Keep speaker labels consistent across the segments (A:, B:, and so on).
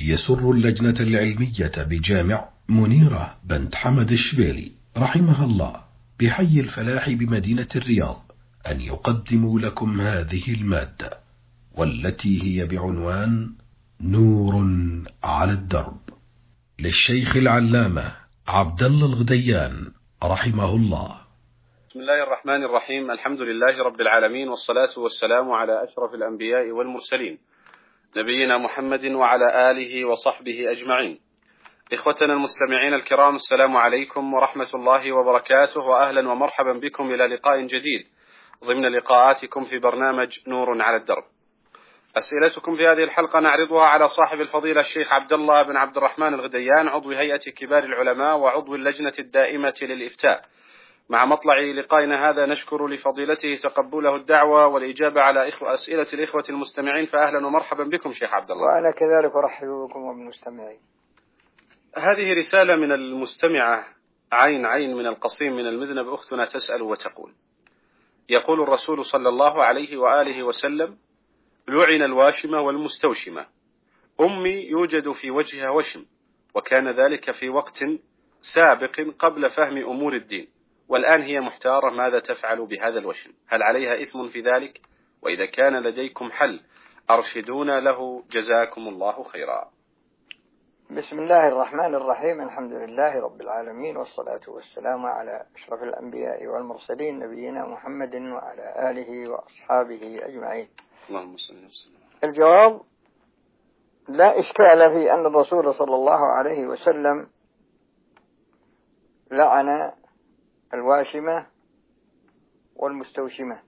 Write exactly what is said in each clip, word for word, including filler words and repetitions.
A: يسر اللجنة العلمية بجامع منيرة بنت حمد الشبيلي رحمها الله بحي الفلاح بمدينة الرياض أن يقدموا لكم هذه المادة، والتي هي بعنوان نور على الدرب، للشيخ العلامة عبد الله الغديان رحمه الله.
B: بسم الله الرحمن الرحيم. الحمد لله رب العالمين، والصلاة والسلام على أشرف الأنبياء والمرسلين، نبينا محمد وعلى آله وصحبه أجمعين. إخوتنا المستمعين الكرام، السلام عليكم ورحمة الله وبركاته، وأهلا ومرحبا بكم إلى لقاء جديد ضمن لقاءاتكم في برنامج نور على الدرب. أسئلتكم في هذه الحلقة نعرضها على صاحب الفضيلة الشيخ عبد الله بن عبد الرحمن الغديان، عضو هيئة كبار العلماء وعضو اللجنة الدائمة للإفتاء. مع مطلع لقائنا هذا نشكر لفضيلته تقبله الدعوة والإجابة على أسئلة الإخوة المستمعين، فأهلا ومرحبا بكم شيخ عبد الله.
C: وأنا كذلك أرحب بكم وبالمستمعين.
B: هذه رسالة من المستمعة عين عين من القصيم من المذنب، أختنا تسأل وتقول: يقول الرسول صلى الله عليه وآله وسلم: لعن الواشمة والمستوشمة. أمي يوجد في وجهها وشم، وكان ذلك في وقت سابق قبل فهم أمور الدين، والآن هي محتارة ماذا تفعل بهذا الوشم، هل عليها إثم في ذلك؟ وإذا كان لديكم حل أرشدونا له جزاكم الله خيرا.
C: بسم الله الرحمن الرحيم. الحمد لله رب العالمين، والصلاة والسلام على أشرف الأنبياء والمرسلين، نبينا محمد وعلى آله وأصحابه أجمعين.
B: اللهم صل وسلم.
C: الجواب: لا إشكال في أن الرسول صلى الله عليه وسلم لعن الواشمة والمستوشمة،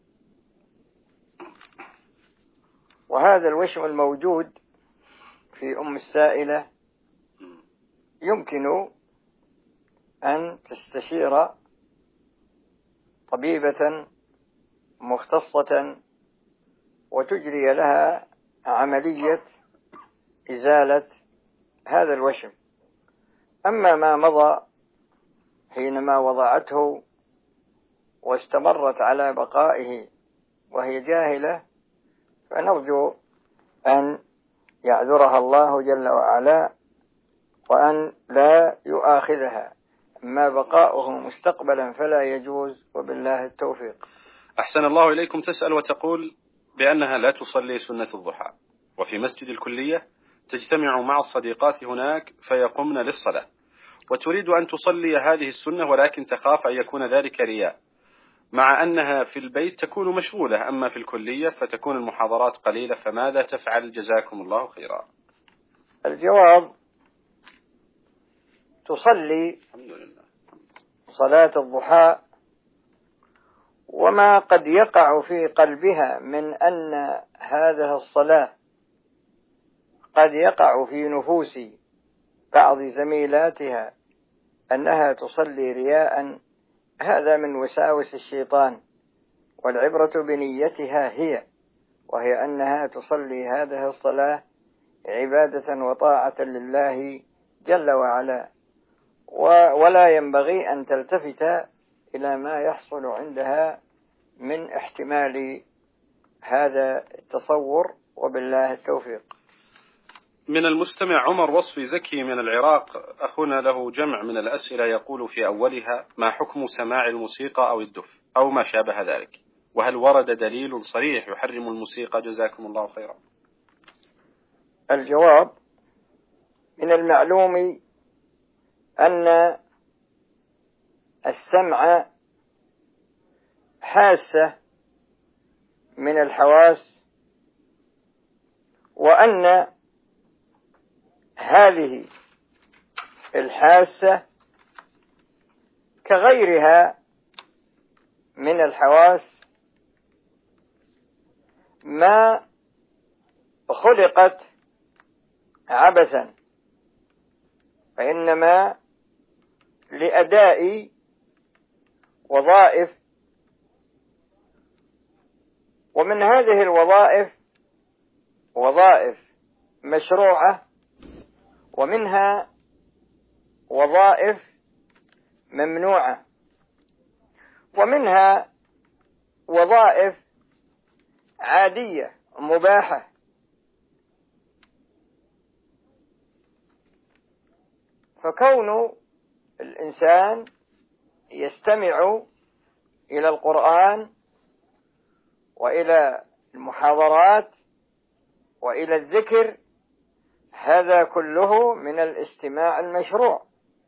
C: وهذا الوشم الموجود في أم السائلة يمكن أن تستشير طبيبة مختصة وتجري لها عملية إزالة هذا الوشم. أما ما مضى حينما وضعته واستمرت على بقائه وهي جاهلة، فنرجو أن يعذرها الله جل وعلا وأن لا يؤاخذها. أما بقاؤه مستقبلا فلا يجوز، وبالله التوفيق.
B: أحسن الله إليكم. تسأل وتقول بأنها لا تصلي سنة الضحى، وفي مسجد الكلية تجتمع مع الصديقات هناك فيقمن للصلاة، وتريد أن تصلي هذه السنة، ولكن تخاف أن يكون ذلك رياء، مع أنها في البيت تكون مشغولة، أما في الكلية فتكون المحاضرات قليلة، فماذا تفعل جزاكم الله خيرا؟
C: الجواب: تصلي صلاة الضحى، وما قد يقع في قلبها من أن هذه الصلاة قد يقع في نفوس بعض زميلاتها أنها تصلي رياء، هذا من وساوس الشيطان، والعبرة بنيتها هي، وهي أنها تصلي هذه الصلاة عبادة وطاعة لله جل وعلا، ولا ينبغي أن تلتفت إلى ما يحصل عندها من احتمال هذا التصور، وبالله التوفيق.
B: من المستمع عمر وصفي زكي من العراق، أخونا له جمع من الأسئلة، يقول في أولها: ما حكم سماع الموسيقى أو الدف أو ما شابه ذلك، وهل ورد دليل صريح يحرم الموسيقى؟ جزاكم الله خيرا.
C: الجواب: من المعلوم أن السمع حاسة من الحواس، وأن هذه الحاسة كغيرها من الحواس ما خلقت عبثا، فإنما لأداء وظائف، ومن هذه الوظائف وظائف مشروعة، ومنها وظائف ممنوعة، ومنها وظائف عادية مباحة. فكون الإنسان يستمع إلى القرآن وإلى المحاضرات وإلى الذكر، هذا كله من الاستماع المشروع.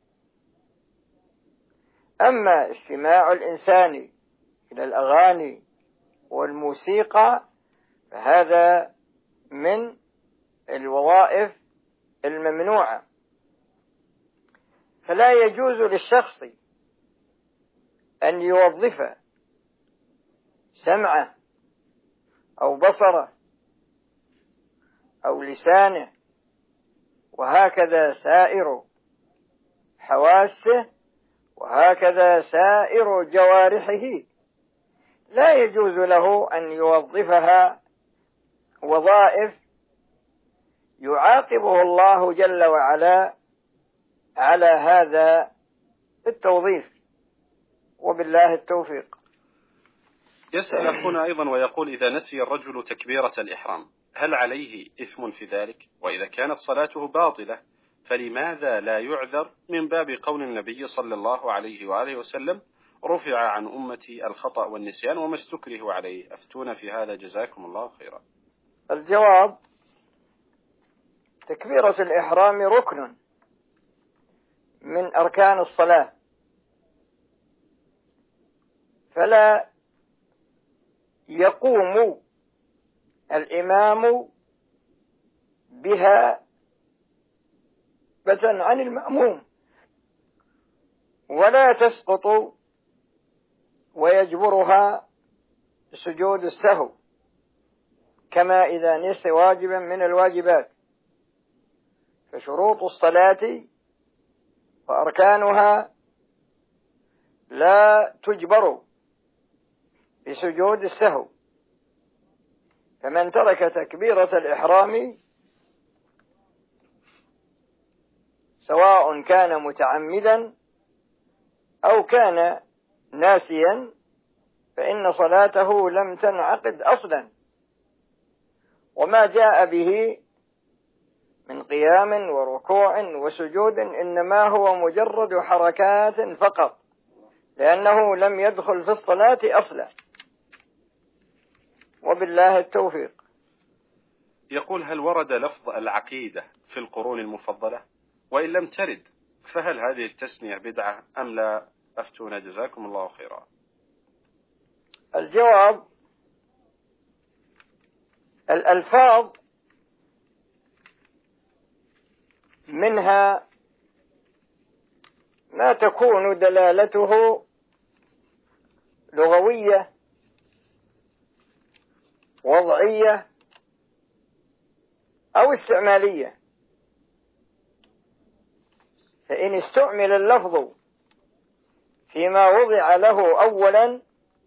C: أما استماع الإنسان إلى الأغاني والموسيقى فهذا من الوظائف الممنوعة، فلا يجوز للشخص أن يوظف سمعه أو بصره أو لسانه وهكذا سائر حواسه وهكذا سائر جوارحه، لا يجوز له أن يوظفها وظائف يعاقبه الله جل وعلا على هذا التوظيف، وبالله التوفيق.
B: يسأل أخونا أيضا ويقول: إذا نسي الرجل تكبيرة الإحرام هل عليه إثم في ذلك؟ وإذا كانت صلاته باطلة فلماذا لا يعذر من باب قول النبي صلى الله عليه وآله وسلم: رفع عن أمتي الخطأ والنسيان وما استكره عليه؟ أفتونا في هذا جزاكم الله خيرا.
C: الجواب: تكبيرة الإحرام ركن من أركان الصلاة، فلا يقوم الإمام بها بتن عن المأموم، ولا تسقط ويجبرها سجود السهو كما إذا نسي واجبا من الواجبات. فشروط الصلاة وأركانها لا تجبر بسجود السهو، فمن ترك تكبيرة الإحرام سواء كان متعمدا أو كان ناسيا فإن صلاته لم تنعقد أصلا، وما جاء به من قيام وركوع وسجود إنما هو مجرد حركات فقط، لأنه لم يدخل في الصلاة أصلا، وبالله التوفيق.
B: يقول: هل ورد لفظ العقيدة في القرون المفضلة؟ وإن لم ترد فهل هذه التسمية بدعة أم لا؟ أفتونا جزاكم الله خيرا.
C: الجواب: الألفاظ منها ما تكون دلالته لغوية وضعية أو استعمالية، فإن استعمل اللفظ فيما وضع له أولا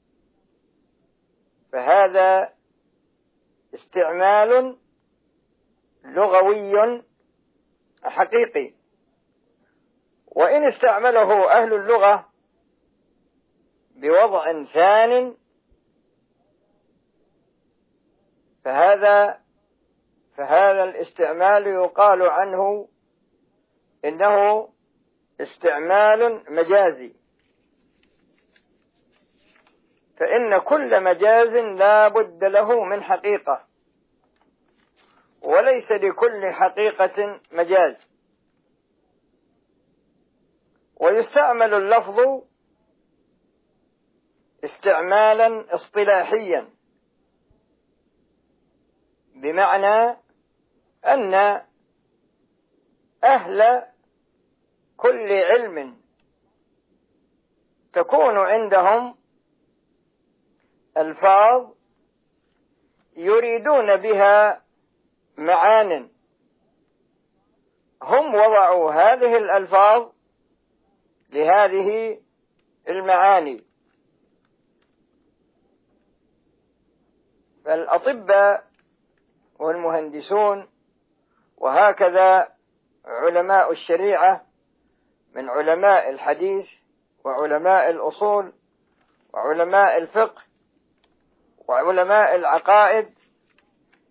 C: فهذا استعمال لغوي حقيقي، وإن استعمله أهل اللغة بوضع ثان فهذا فهذا الاستعمال يقال عنه إنه استعمال مجازي، فإن كل مجاز لا بد له من حقيقة، وليس لكل حقيقة مجاز. ويستعمل اللفظ استعمالا اصطلاحيا، بمعنى أن أهل كل علم تكون عندهم ألفاظ يريدون بها معان، هم وضعوا هذه الألفاظ لهذه المعاني. فالأطباء والمهندسون وهكذا علماء الشريعة من علماء الحديث وعلماء الأصول وعلماء الفقه وعلماء العقائد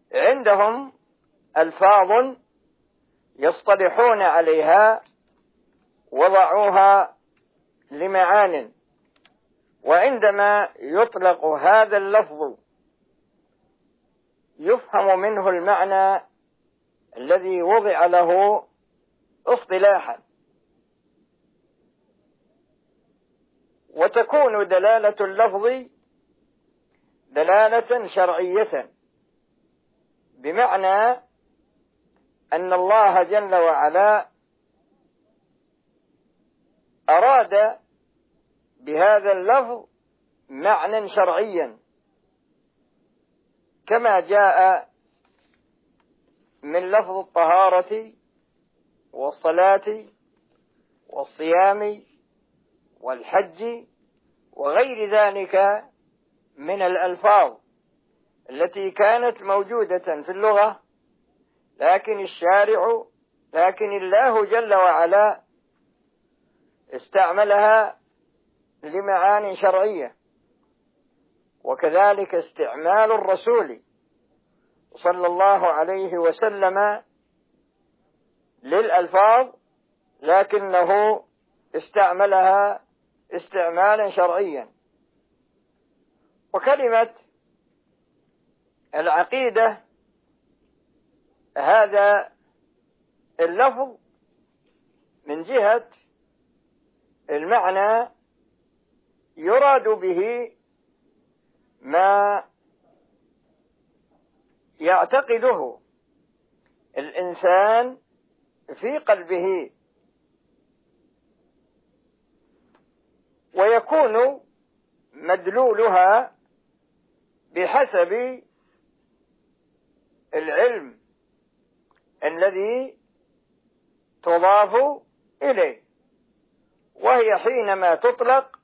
C: عندهم ألفاظ يصطلحون عليها وضعوها لمعان، وعندما يطلق هذا اللفظ يفهم منه المعنى الذي وضع له اصطلاحا، وتكون دلالة اللفظ دلالة شرعية، بمعنى أن الله جل وعلا أراد بهذا اللفظ معنى شرعيا، كما جاء من لفظ الطهارة والصلاة والصيام والحج وغير ذلك من الألفاظ التي كانت موجودة في اللغة، لكن الشارع لكن الله جل وعلا استعملها لمعان شرعية. وكذلك استعمال الرسول صلى الله عليه وسلم للألفاظ، لكنه استعملها استعمالا شرعيا. وكلمة العقيدة هذا اللفظ من جهة المعنى يراد به ما يعتقده الإنسان في قلبه، ويكون مدلولها بحسب العلم الذي تضاف إليه، وهي حينما تطلق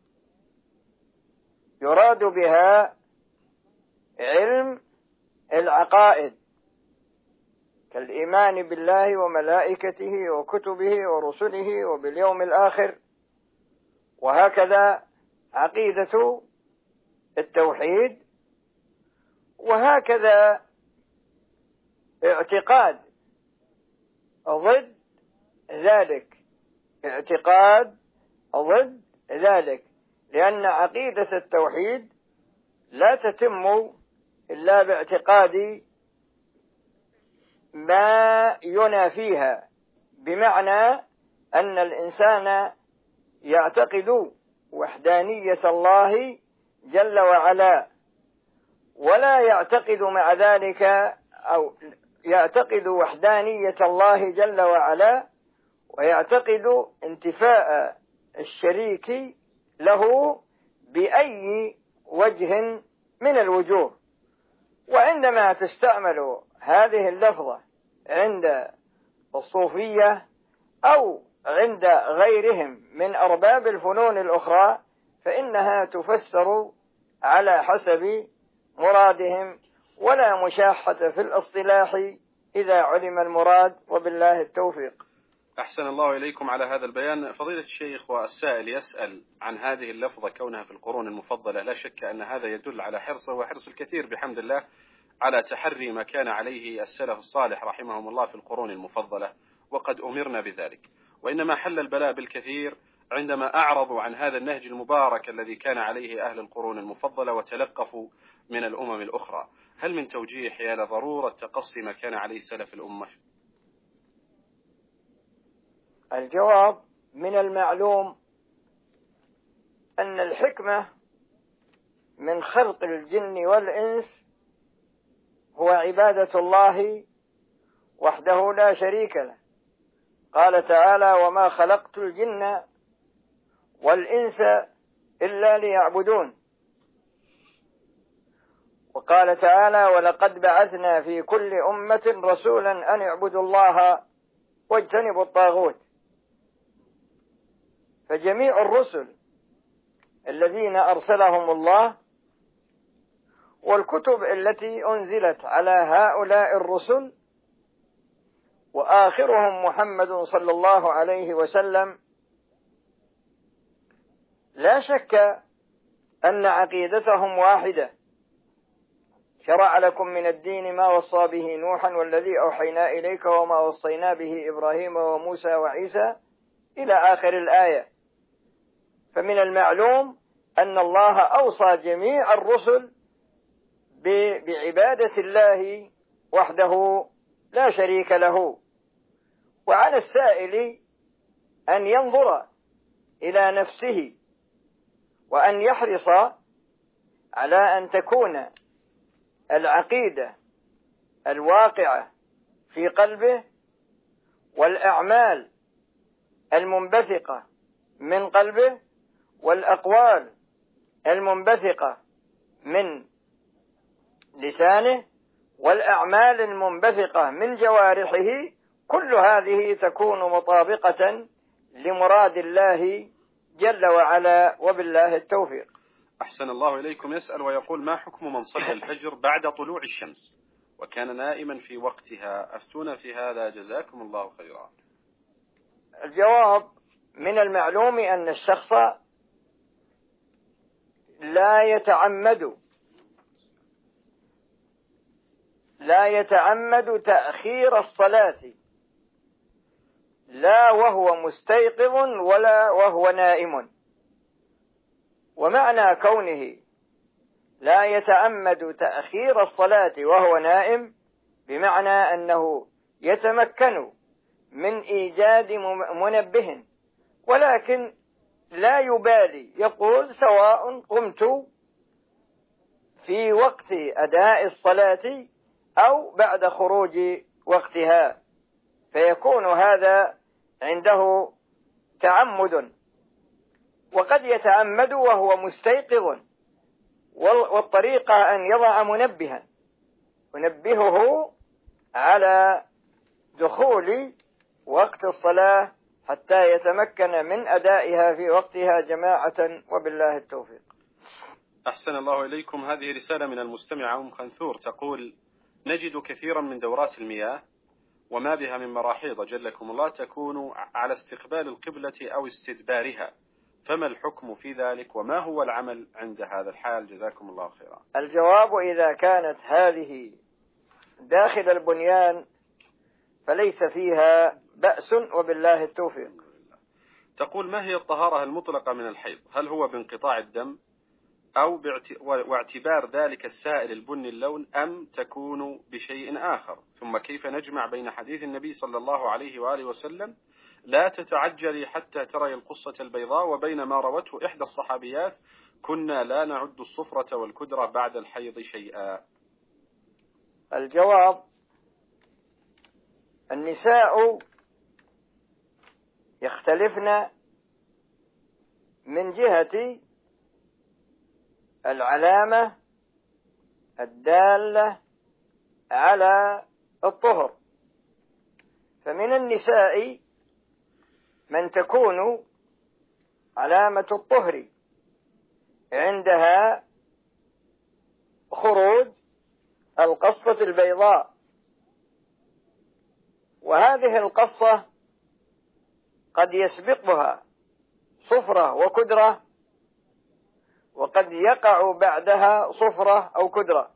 C: يراد بها علم العقائد كالإيمان بالله وملائكته وكتبه ورسله وباليوم الآخر، وهكذا عقيدة التوحيد، وهكذا اعتقاد ضد ذلك اعتقاد ضد ذلك لأن عقيدة التوحيد لا تتم إلا باعتقاد ما ينافيها، بمعنى أن الإنسان يعتقد وحدانية الله جل وعلا، ولا يعتقد مع ذلك أو يعتقد وحدانية الله جل وعلا ويعتقد انتفاء الشريك له بأي وجه من الوجوه. وعندما تستعمل هذه اللفظة عند الصوفية أو عند غيرهم من أرباب الفنون الأخرى فإنها تفسر على حسب مرادهم، ولا مشاحة في الاصطلاح إذا علم المراد، وبالله التوفيق.
B: أحسن الله إليكم على هذا البيان. فضيلة الشيخ، والسائل يسأل عن هذه اللفظة كونها في القرون المفضلة، لا شك أن هذا يدل على حرصه وحرص الكثير بحمد الله على تحري ما كان عليه السلف الصالح رحمهم الله في القرون المفضلة، وقد أمرنا بذلك. وإنما حل البلاء بالكثير عندما أعرضوا عن هذا النهج المبارك الذي كان عليه أهل القرون المفضلة وتلقفوا من الأمم الأخرى. هل من توجيه حيال ضرورة تقصي ما كان عليه سلف الأمة؟
C: الجواب: من المعلوم أن الحكمة من خلق الجن والإنس هو عبادة الله وحده لا شريك له. قال تعالى: وما خلقت الجن والإنس إلا ليعبدون. وقال تعالى: ولقد بعثنا في كل أمة رسولا أن اعبدوا الله واجتنبوا الطاغوت. فجميع الرسل الذين أرسلهم الله والكتب التي أنزلت على هؤلاء الرسل وآخرهم محمد صلى الله عليه وسلم، لا شك أن عقيدتهم واحدة. شرع لكم من الدين ما وصى به نوحا والذي أوحينا إليك وما وصينا به إبراهيم وموسى وعيسى إلى آخر الآية. فمن المعلوم أن الله أوصى جميع الرسل بعبادة الله وحده لا شريك له، وعلى السائل أن ينظر إلى نفسه وأن يحرص على أن تكون العقيدة الواقعة في قلبه والأعمال المنبثقة من قلبه والأقوال المنبثقة من لسانه والأعمال المنبثقة من جوارحه، كل هذه تكون مطابقة لمراد الله جل وعلا، وبالله التوفيق.
B: أحسن الله إليكم. يسأل ويقول: ما حكم من صلى الفجر بعد طلوع الشمس وكان نائما في وقتها؟ أفتونا في هذا جزاكم الله خيرا.
C: الجواب: من المعلوم أن الشخص لا يتعمد لا يتعمد تأخير الصلاة، لا وهو مستيقظ ولا وهو نائم. ومعنى كونه لا يتعمد تأخير الصلاة وهو نائم بمعنى أنه يتمكن من إيجاد منبه، ولكن لا يبالي، يقول: سواء قمت في وقت أداء الصلاة أو بعد خروج وقتها، فيكون هذا عنده تعمد. وقد يتعمد وهو مستيقظ، والطريقة أن يضع منبها ينبهه على دخول وقت الصلاة حتى يتمكن من أدائها في وقتها جماعة، وبالله التوفيق.
B: أحسن الله إليكم. هذه رسالة من المستمعة أم خنثور تقول: نجد كثيرا من دورات المياه وما بها من مراحيض جلكم الله تكون على استقبال القبلة أو استدبارها، فما الحكم في ذلك وما هو العمل عند هذا الحال؟ جزاكم الله خيرا.
C: الجواب: إذا كانت هذه داخل البنيان فليس فيها بأس، وبالله التوفيق.
B: تقول: ما هي الطهارة المطلقة من الحيض؟ هل هو بانقطاع الدم أو واعتبار ذلك السائل البني اللون أم تكون بشيء آخر؟ ثم كيف نجمع بين حديث النبي صلى الله عليه وآله وسلم: لا تتعجلي حتى تري القصة البيضاء، وبين ما روته إحدى الصحابيات: كنا لا نعد الصفرة والكدرة بعد الحيض شيئا؟
C: الجواب: النساء يختلفن من جهة العلامة الدالة على الطهر، فمن النساء من تكون علامة الطهر عندها خروج القصة البيضاء، وهذه القصة قد يسبقها صفرة وكدرة، وقد يقع بعدها صفرة أو كدرة.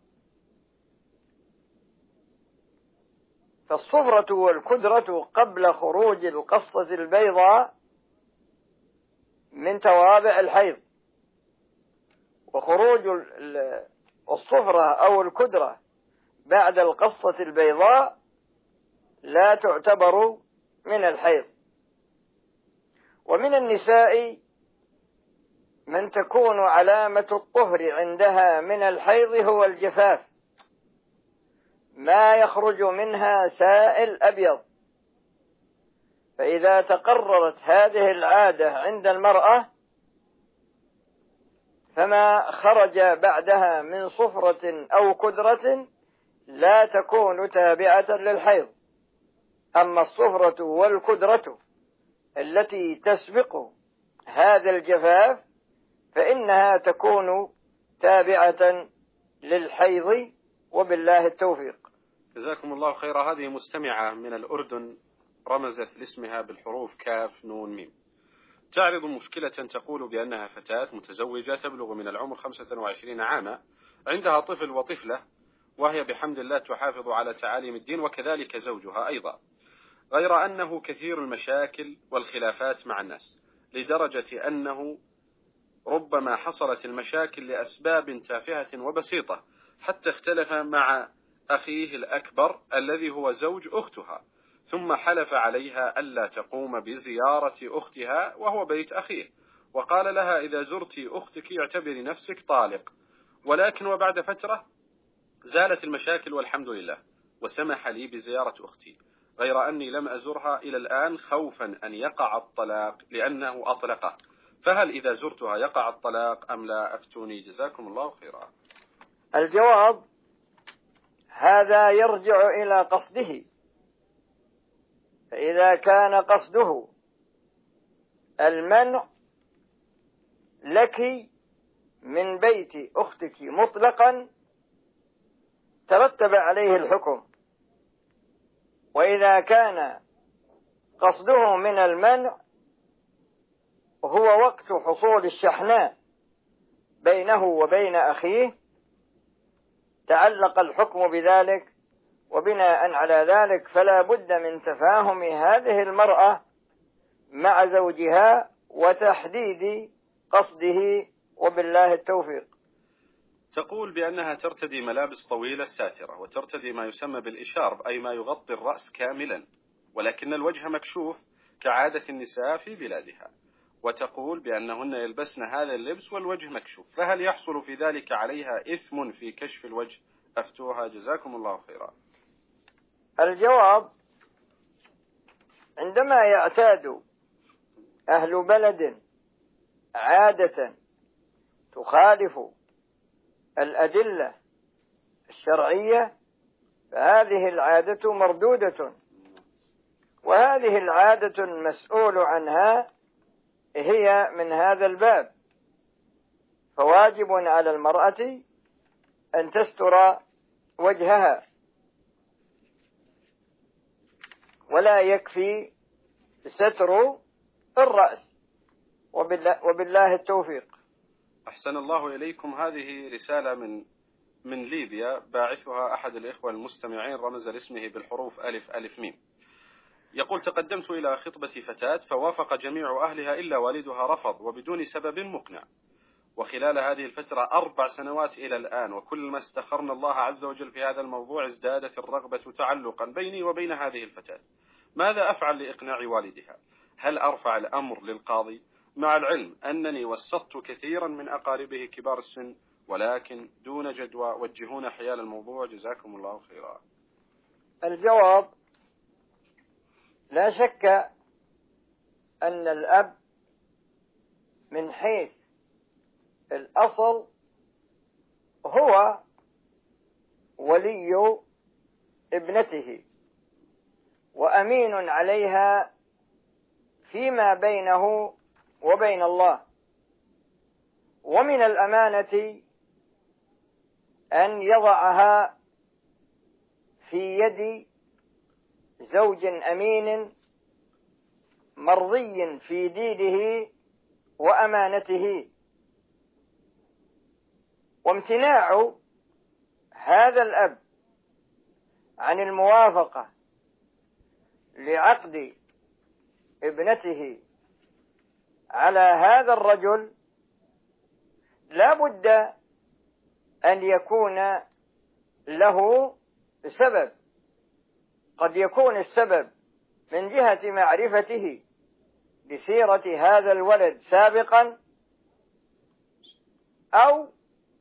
C: فالصفرة والكدرة قبل خروج القصة البيضاء من توابع الحيض، وخروج الصفرة أو الكدرة بعد القصة البيضاء لا تعتبر من الحيض. ومن النساء من تكون علامة الطهر عندها من الحيض هو الجفاف، ما يخرج منها سائل أبيض، فإذا تقررت هذه العادة عند المرأة فما خرج بعدها من صفرة أو كدرة لا تكون تابعة للحيض. أما الصفرة والكدرة التي تسبق هذا الجفاف فإنها تكون تابعة للحيض، وبالله التوفيق.
B: جزاكم الله خيرا. هذه مستمعة من الأردن رمزت لاسمها بالحروف كاف نون ميم، تعرض مشكلة تقول بأنها فتاة متزوجة تبلغ من العمر خمسة وعشرين عاما، عندها طفل وطفلة، وهي بحمد الله تحافظ على تعاليم الدين، وكذلك زوجها أيضا. غير أنه كثير المشاكل والخلافات مع الناس، لدرجة أنه ربما حصلت المشاكل لأسباب تافهة وبسيطة، حتى اختلف مع أخيه الأكبر الذي هو زوج أختها، ثم حلف عليها ألا تقوم بزيارة أختها وهو بيت أخيه، وقال لها إذا زرت أختك اعتبري نفسك طالق. ولكن وبعد فترة زالت المشاكل والحمد لله، وسمح لي بزيارة أختي، غير أني لم أزرها إلى الآن خوفا أن يقع الطلاق لأنه أطلقه. فهل إذا زرتها يقع الطلاق أم لا؟ أفتوني جزاكم الله خيرا.
C: الجواب: هذا يرجع إلى قصده، فإذا كان قصده المنع لك من بيت أختك مطلقا ترتب عليه الحكم، وإذا كان قصده من المنع هو وقت حصول الشحناء بينه وبين أخيه تعلق الحكم بذلك، وبناء على ذلك فلا بد من تفاهم هذه المرأة مع زوجها وتحديد قصده، وبالله التوفيق.
B: تقول بأنها ترتدي ملابس طويلة ساترة، وترتدي ما يسمى بالإشارب، أي ما يغطي الرأس كاملا، ولكن الوجه مكشوف كعادة النساء في بلادها، وتقول بأنهن يلبسن هذا اللبس والوجه مكشوف، فهل يحصل في ذلك عليها إثم في كشف الوجه؟ أفتوها جزاكم الله خيرا.
C: الجواب: عندما يعتاد أهل بلد عادة تخالف الأدلة الشرعية فهذه العادة مردودة، وهذه العادة المسؤول عنها هي من هذا الباب، فواجب على المرأة أن تستر وجهها، ولا يكفي ستر الرأس، وبالله, وبالله التوفيق.
B: أحسن الله إليكم. هذه رسالة من من ليبيا، باعثها أحد الإخوة المستمعين رمز لاسمه بالحروف ألف ألف ميم. يقول: تقدمت إلى خطبة فتاة فوافق جميع أهلها إلا والدها رفض وبدون سبب مقنع، وخلال هذه الفترة أربع سنوات إلى الآن، وكل ما استخرنا الله عز وجل في هذا الموضوع ازدادت الرغبة تعلقا بيني وبين هذه الفتاة. ماذا أفعل لإقناع والدها؟ هل أرفع الأمر للقاضي؟ مع العلم أنني وسطت كثيرا من أقاربه كبار السن، ولكن دون جدوى، وجهونا حيال الموضوع جزاكم الله خيرا.
C: الجواب: لا شك أن الأب من حيث الأصل هو ولي ابنته وأمين عليها فيما بينه وبين الله، ومن الأمانة أن يضعها في يد زوج أمين مرضي في دينه وأمانته. وامتناع هذا الأب عن الموافقة لعقد ابنته على هذا الرجل لا بد أن يكون له سبب، قد يكون السبب من جهة معرفته بسيرة هذا الولد سابقا، أو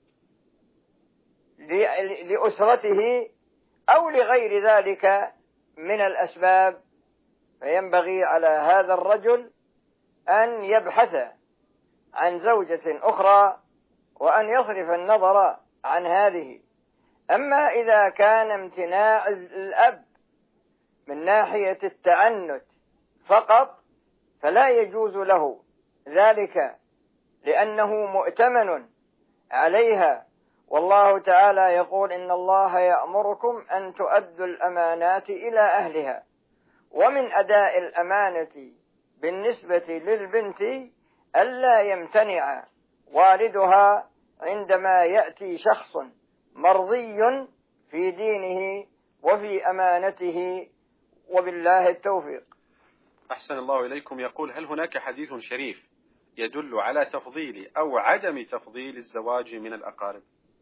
C: لأسرته، أو لغير ذلك من الأسباب، فينبغي على هذا الرجل أن يبحث عن زوجة أخرى وأن يصرف النظر عن هذه. أما إذا كان امتناع الأب من ناحية التعنت فقط فلا يجوز له ذلك، لأنه مؤتمن عليها، والله تعالى يقول: إن الله يأمركم أن تؤدوا الأمانات إلى أهلها. ومن أداء الأمانة بالنسبة للبنت ألا يمتنع والدها عندما يأتي شخص مرضي في دينه وفي أمانته وبالله التوفيق.
B: أحسن الله إليكم. يقول: هل هناك حديث شريف يدل على تفضيل أو عدم تفضيل الزواج من الأقارب؟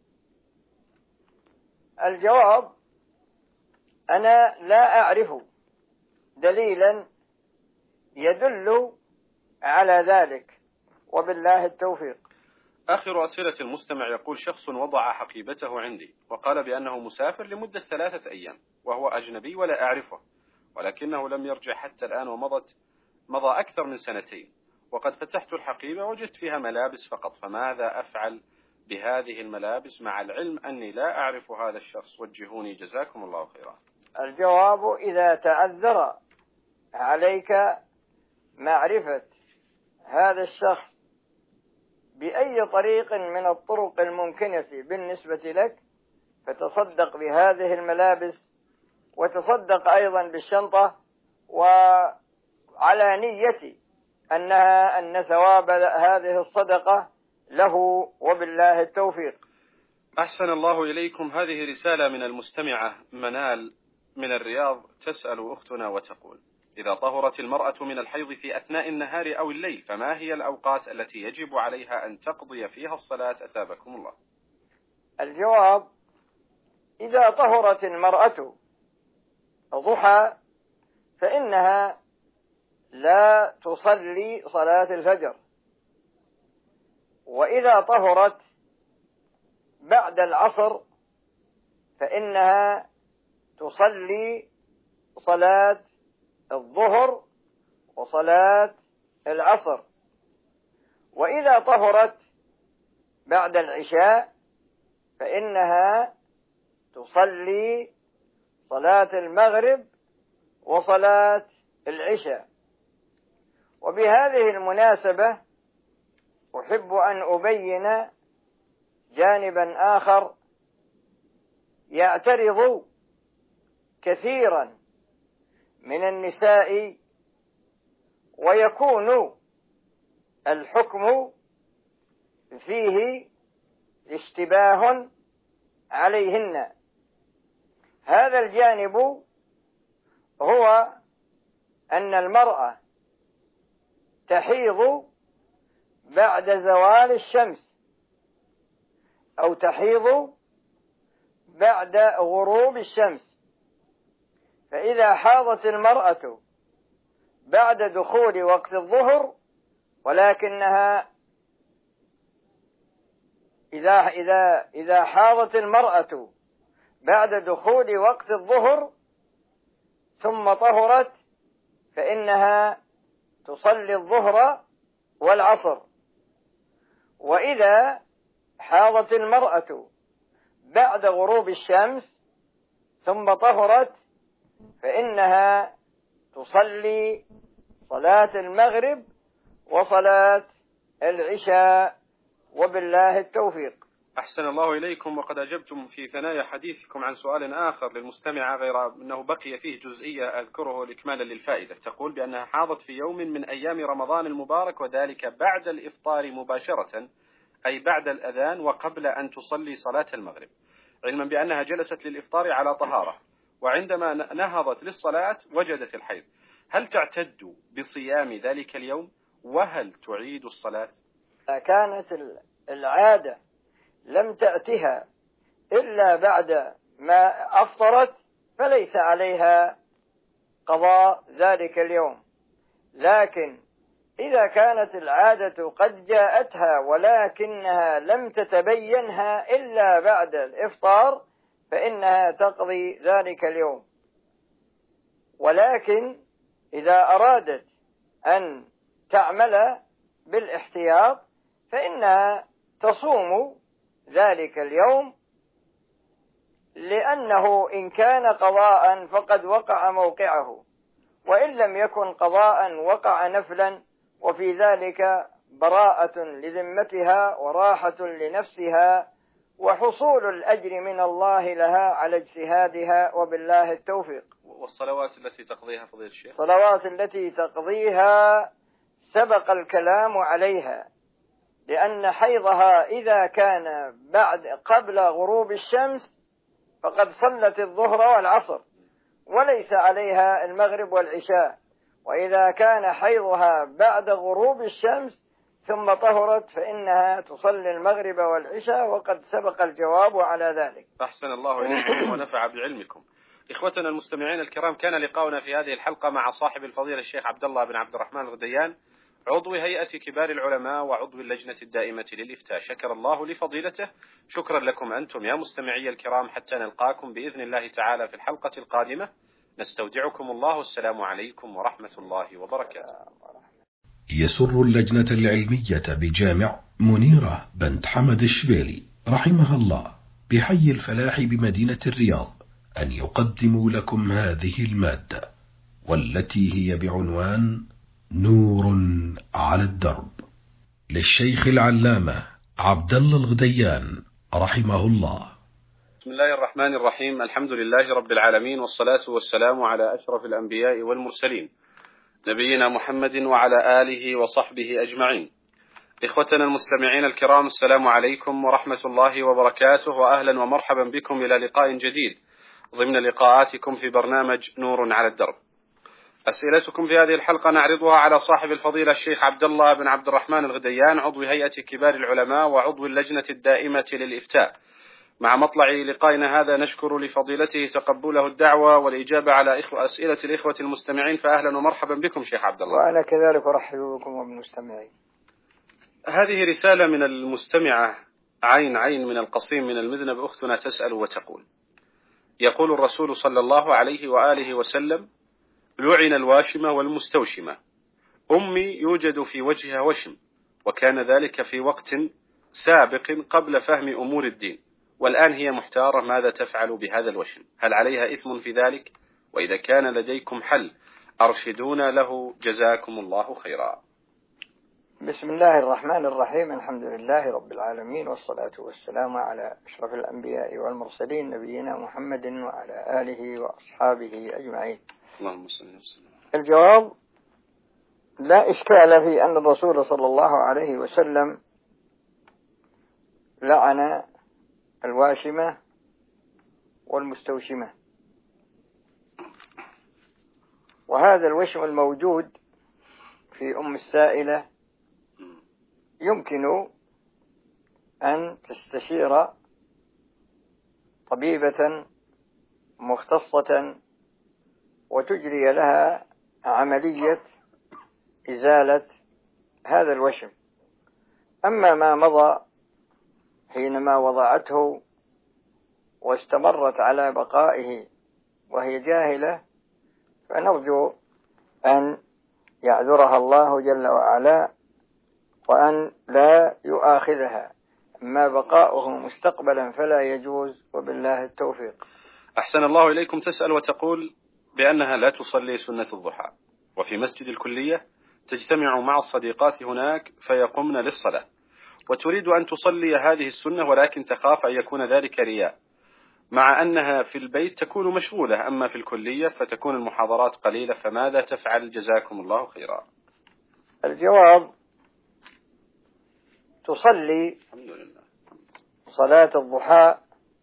C: الجواب: أنا لا أعرف دليلا يدل على ذلك، وبالله التوفيق.
B: آخر أسئلة المستمع يقول: شخص وضع حقيبته عندي وقال بأنه مسافر لمدة ثلاثة أيام وهو أجنبي ولا أعرفه، ولكنه لم يرجع حتى الآن ومضت مضى أكثر من سنتين، وقد فتحت الحقيبة وجدت فيها ملابس فقط، فماذا أفعل بهذه الملابس مع العلم أني لا أعرف هذا الشخص؟ وجهوني جزاكم الله خيرا.
C: الجواب: إذا تعذر عليك معرفة هذا الشخص بأي طريق من الطرق الممكنة بالنسبة لك، فتصدق بهذه الملابس، وتصدق أيضا بالشنطة، وعلى نية أنها أن ثواب هذه الصدقة له، وبالله التوفيق.
B: أحسن الله إليكم. هذه رسالة من المستمعة منال من الرياض، تسأل أختنا وتقول: إذا طهرت المرأة من الحيض في أثناء النهار أو الليل، فما هي الأوقات التي يجب عليها أن تقضي فيها الصلاة؟ أثابكم الله.
C: الجواب: إذا طهرت المرأة ضحى فإنها لا تصلي صلاة الفجر، وإذا طهرت بعد العصر فإنها تصلي صلاة الظهر وصلاة العصر، وإذا طهرت بعد العشاء فإنها تصلي صلاة المغرب وصلاة العشاء. وبهذه المناسبة أحب أن أبين جانبا آخر يعترض كثيرا من النساء، ويكون الحكم فيه اشتباه عليهن. هذا الجانب هو أن المرأة تحيض بعد زوال الشمس، أو تحيض بعد غروب الشمس. فإذا حاضت المرأة بعد دخول وقت الظهر، ولكنها إذا إذا إذا حاضت المرأة بعد دخول وقت الظهر ثم طهرت، فإنها تصلي الظهر والعصر. وإذا حاضت المرأة بعد غروب الشمس ثم طهرت، فإنها تصلي صلاة المغرب وصلاة العشاء، وبالله التوفيق.
B: أحسن الله إليكم. وقد أجبتم في ثنايا حديثكم عن سؤال آخر للمستمعة، غير أنه بقي فيه جزئية أذكره إكمالا للفائدة. تقول بأنها حاضت في يوم من أيام رمضان المبارك، وذلك بعد الإفطار مباشرة، أي بعد الأذان وقبل أن تصلي صلاة المغرب، علما بأنها جلست للإفطار على طهارة، وعندما نهضت للصلاة وجدت الحيض. هل تعتد بصيام ذلك اليوم؟ وهل تعيد الصلاة؟
C: كانت العادة لم تأتها إلا بعد ما أفطرت، فليس عليها قضاء ذلك اليوم. لكن إذا كانت العادة قد جاءتها ولكنها لم تتبينها إلا بعد الإفطار، فإنها تقضي ذلك اليوم. ولكن إذا أرادت أن تعمل بالاحتياط فإنها تصوم ذلك اليوم، لأنه إن كان قضاء فقد وقع موقعه، وإن لم يكن قضاء وقع نفلا، وفي ذلك براءة لذمتها وراحة لنفسها، وحصول الأجر من الله لها على اجتهادها، وبالله التوفيق.
B: والصلوات التي تقضيها فضيلة الشيخ؟
C: الصلوات التي تقضيها سبق الكلام عليها، لأن حيضها إذا كان بعد قبل غروب الشمس فقد صلت الظهر والعصر، وليس عليها المغرب والعشاء، وإذا كان حيضها بعد غروب الشمس ثم طهرت فإنها تصلي المغرب والعشاء، وقد سبق الجواب على ذلك.
B: أحسن الله إليكم ونفع بعلمكم. إخوتنا المستمعين الكرام، كان لقاؤنا في هذه الحلقة مع صاحب الفضيلة الشيخ عبد الله بن عبد الرحمن الغديان، عضو هيئة كبار العلماء وعضو اللجنة الدائمة للإفتاء. شكر الله لفضيلته. شكرا لكم أنتم يا مستمعي الكرام، حتى نلقاكم بإذن الله تعالى في الحلقة القادمة. نستودعكم الله، والسلام عليكم ورحمة الله وبركاته.
A: يسر اللجنة العلمية بجامع منيرة بنت حمد الشبيلي رحمها الله بحي الفلاح بمدينة الرياض أن يقدموا لكم هذه المادة، والتي هي بعنوان نور على الدرب، للشيخ العلامة عبد الله الغديان رحمه الله.
B: بسم الله الرحمن الرحيم. الحمد لله رب العالمين، والصلاة والسلام على أشرف الأنبياء والمرسلين، نبينا محمد وعلى آله وصحبه أجمعين. إخوتنا المستمعين الكرام، السلام عليكم ورحمة الله وبركاته، وأهلا ومرحبا بكم إلى لقاء جديد ضمن لقاءاتكم في برنامج نور على الدرب. أسئلتكم في هذه الحلقة نعرضها على صاحب الفضيلة الشيخ عبد الله بن عبد الرحمن الغديان، عضو هيئة كبار العلماء وعضو اللجنة الدائمة للإفتاء. مع مطلع لقائنا هذا نشكر لفضيلته تقبله الدعوة والإجابة على أسئلة الإخوة المستمعين، فأهلا ومرحبا بكم شيخ عبد الله.
C: وأنا كذلك أرحب بكم وبالمستمعين.
B: هذه رسالة من المستمعة عين عين من القصيم من المذنب، أختنا تسأل وتقول: يقول الرسول صلى الله عليه وآله وسلم: لعن الواشمة والمستوشمة. أمي يوجد في وجهها وشم، وكان ذلك في وقت سابق قبل فهم أمور الدين، والآن هي محتارة ماذا تفعل بهذا الوشم، هل عليها إثم في ذلك؟ وإذا كان لديكم حل أرشدونا له، جزاكم الله خيرا.
C: بسم الله الرحمن الرحيم. الحمد لله رب العالمين، والصلاة والسلام على أشرف الأنبياء والمرسلين، نبينا محمد وعلى آله وأصحابه أجمعين.
B: اللهم صل وسلم.
C: الجواب: لا إشكال في أن الرسول صلى الله عليه وسلم لعن الواشمة والمستوشمة، وهذا الوشم الموجود في أم السائلة يمكن أن تستشير طبيبة مختصة وتجري لها عملية إزالة هذا الوشم. أما ما مضى حينما وضعته واستمرت على بقائه وهي جاهلة، فنرجو أن يعذرها الله جل وعلا وأن لا يؤاخذها. أما بقاؤه مستقبلا فلا يجوز، وبالله التوفيق.
B: أحسن الله إليكم. تسأل وتقول بأنها لا تصلي سنة الضحى، وفي مسجد الكلية تجتمع مع الصديقات هناك فيقمن للصلاة، وتريد أن تصلي هذه السنة، ولكن تخاف أن يكون ذلك رياء، مع أنها في البيت تكون مشغولة، أما في الكلية فتكون المحاضرات قليلة، فماذا تفعل؟ جزاكم الله خيرا.
C: الجواب: تصلي صلاة الضحى،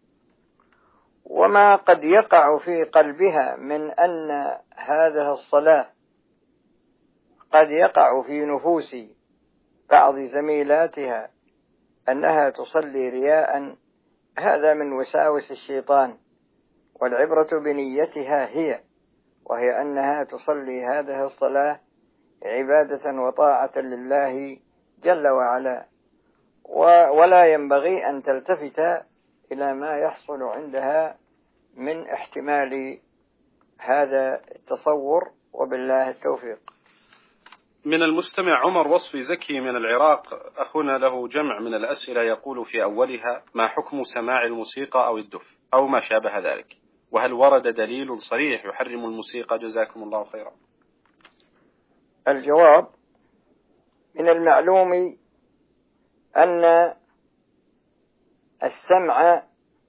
C: وما قد يقع في قلبها من أن هذه الصلاة قد يقع في نفوس بعض زميلاتها أنها تصلي رياء، هذا من وساوس الشيطان، والعبرة بنيتها هي، وهي أنها تصلي هذه الصلاة عبادة وطاعة لله جل وعلا، ولا ينبغي أن تلتفت إلى ما يحصل عندها من احتمال هذا التصور، وبالله التوفيق.
B: من المستمع عمر وصفي زكي من العراق، أخونا له جمع من الأسئلة، يقول في أولها: ما حكم سماع الموسيقى أو الدف أو ما شابه ذلك، وهل ورد دليل صريح يحرم الموسيقى؟ جزاكم الله خيرا.
C: الجواب: من المعلوم أن السمع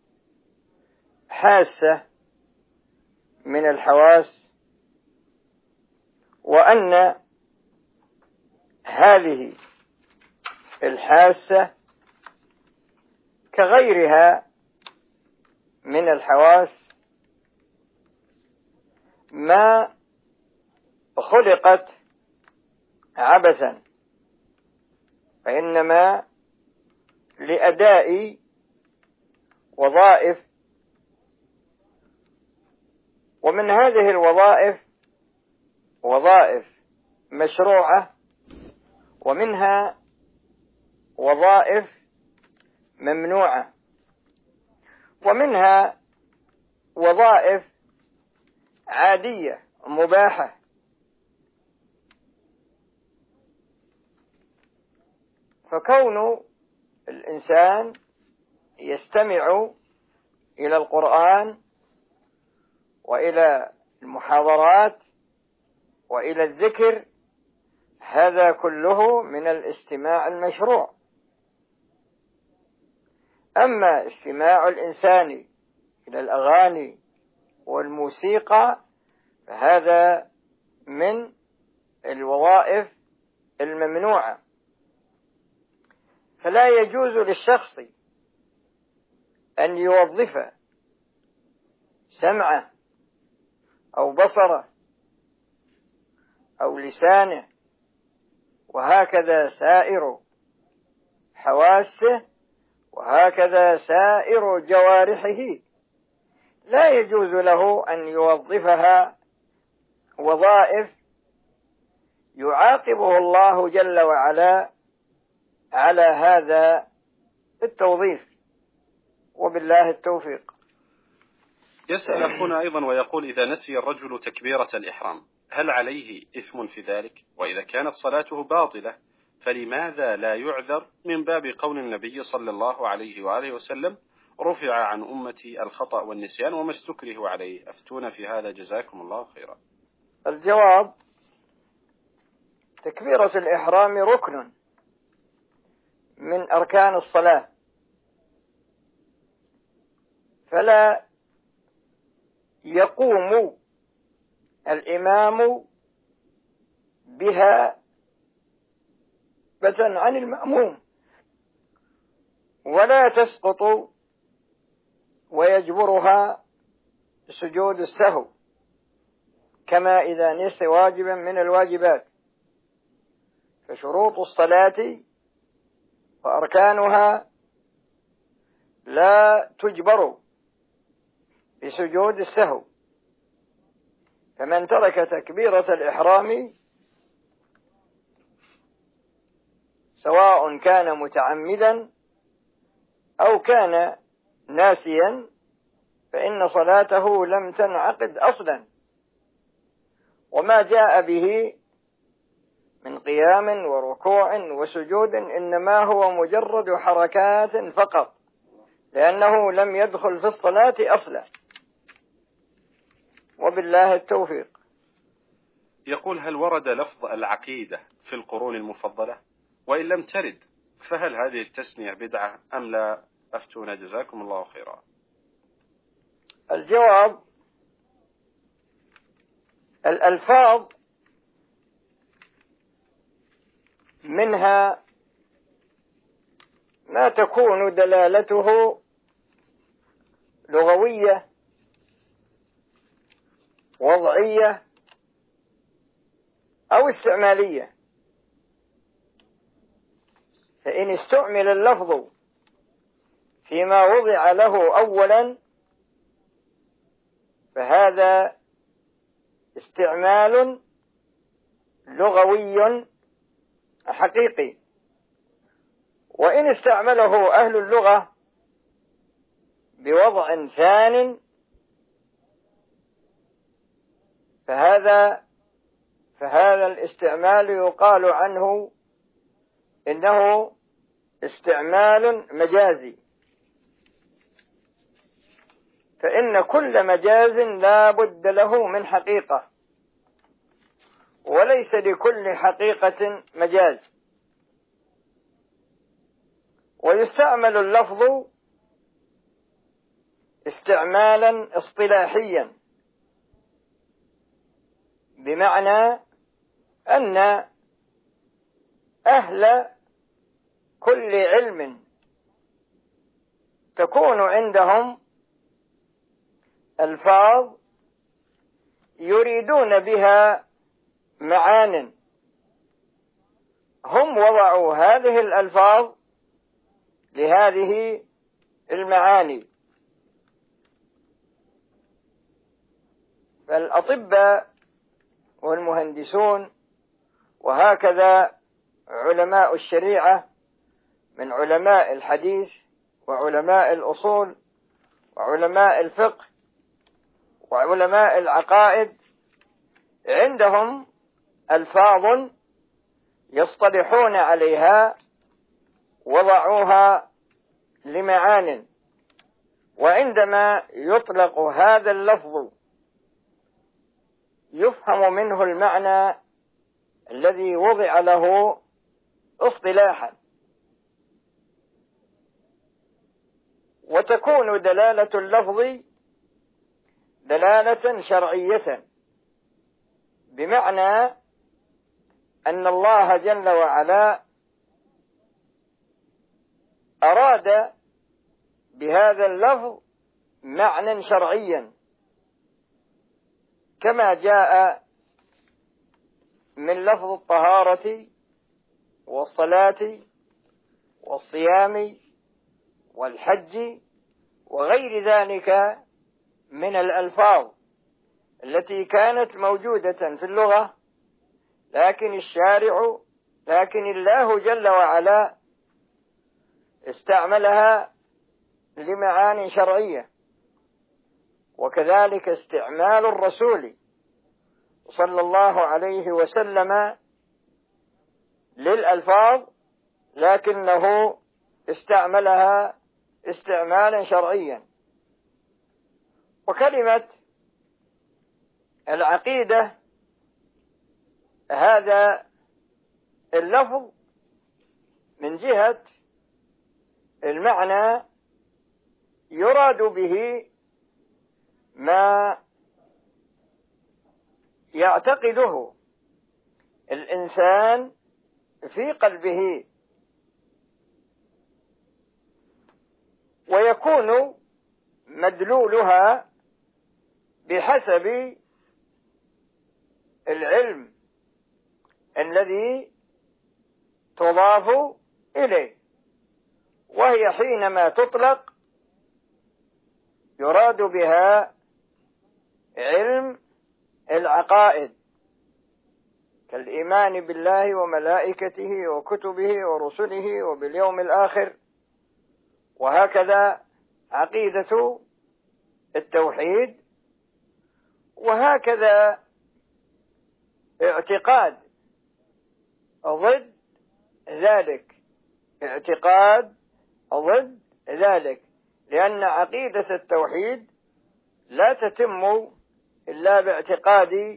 C: حاسة من الحواس، وأن هذه الحاسة كغيرها من الحواس ما خلقت عبثا، فإنما لأداء وظائف، ومن هذه الوظائف وظائف مشروعة، ومنها وظائف ممنوعة، ومنها وظائف عادية مباحة. فكون الإنسان يستمع إلى القرآن وإلى المحاضرات وإلى الذكر، هذا كله من الاستماع المشروع. أما استماع الإنسان إلى الأغاني والموسيقى فهذا من الوظائف الممنوعة، فلا يجوز للشخص أن يوظف سمعه أو بصره أو لسانه وهكذا سائر حواسه وهكذا سائر جوارحه، لا يجوز له أن يوظفها وظائف يعاقبه الله جل وعلا على هذا التوظيف، وبالله التوفيق.
B: يسأل أخونا أيضا ويقول: إذا نسي الرجل تكبيرة الإحرام هل عليه إثم في ذلك؟ وإذا كانت صلاته باطلة فلماذا لا يعذر من باب قول النبي صلى الله عليه وآله وسلم: رفع عن أمتي الخطأ والنسيان وما استكره عليه؟ أفتونا في هذا جزاكم الله خيرا.
C: الجواب: تكبيرة الإحرام ركن من أركان الصلاة، فلا يقوم الإمام بها بتن عن المأموم، ولا تسقط ويجبرها سجود السهو كما إذا نسي واجبا من الواجبات. فشروط الصلاة وأركانها لا تجبر بسجود السهو، فمن ترك تكبيرة الإحرام سواء كان متعمدا أو كان ناسيا فإن صلاته لم تنعقد أصلا، وما جاء به من قيام وركوع وسجود إنما هو مجرد حركات فقط، لأنه لم يدخل في الصلاة أصلا، وبالله التوفيق.
B: يقول: هل ورد لفظ العقيدة في القرون المفضلة؟ وإن لم ترد فهل هذه التسمية بدعة أم لا؟ أفتونا جزاكم الله خيرا.
C: الجواب: الألفاظ منها ما تكون دلالته لغوية وضعية أو استعمالية، فإن استعمل اللفظ فيما وضع له أولا فهذا استعمال لغوي حقيقي، وإن استعمله أهل اللغة بوضع ثان فهذا فهذا الاستعمال يقال عنه إنه استعمال مجازي، فإن كل مجاز لا بد له من حقيقة، وليس لكل حقيقة مجاز. ويستعمل اللفظ استعمالا اصطلاحيا، بمعنى أن أهل كل علم تكون عندهم ألفاظ يريدون بها معان، هم وضعوا هذه الألفاظ لهذه المعاني. فالأطباء والمهندسون وهكذا علماء الشريعة من علماء الحديث وعلماء الأصول وعلماء الفقه وعلماء العقائد عندهم ألفاظ يصطلحون عليها وضعوها لمعان، وعندما يطلق هذا اللفظ يفهم منه المعنى الذي وضع له اصطلاحا، وتكون دلالة اللفظ دلالة شرعية، بمعنى أن الله جل وعلا أراد بهذا اللفظ معنى شرعيا، كما جاء من لفظ الطهارة والصلاة والصيام والحج وغير ذلك من الألفاظ التي كانت موجودة في اللغة، لكن الشارع لكن الله جل وعلا استعملها لمعان شرعية. وكذلك استعمال الرسول صلى الله عليه وسلم للألفاظ، لكنه استعملها استعمالا شرعيا. وكلمة العقيدة هذا اللفظ من جهة المعنى يراد به ما يعتقده الإنسان في قلبه، ويكون مدلولها بحسب العلم الذي تضاف إليه. وهي حينما تطلق يراد بها علم العقائد كالإيمان بالله وملائكته وكتبه ورسله وباليوم الآخر، وهكذا عقيدة التوحيد، وهكذا اعتقاد ضد ذلك اعتقاد ضد ذلك لأن عقيدة التوحيد لا تتم إلا باعتقاد